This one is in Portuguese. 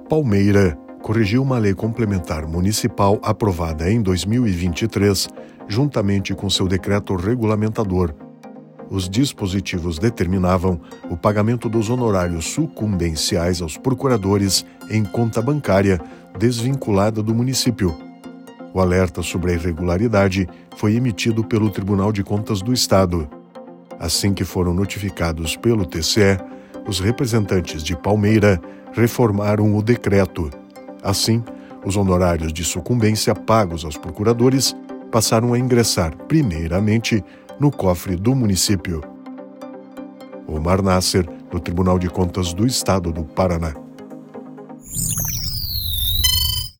Palmeira corrigiu uma lei complementar municipal aprovada em 2023, juntamente com seu decreto regulamentador. Os dispositivos determinavam o pagamento dos honorários sucumbenciais aos procuradores em conta bancária desvinculada do município. O alerta sobre a irregularidade foi emitido pelo Tribunal de Contas do Estado. Assim que foram notificados pelo TCE, os representantes de Palmeira reformaram o decreto. Assim, os honorários de sucumbência pagos aos procuradores passaram a ingressar, primeiramente, no cofre do município. Omar Nasser, do Tribunal de Contas do Estado do Paraná.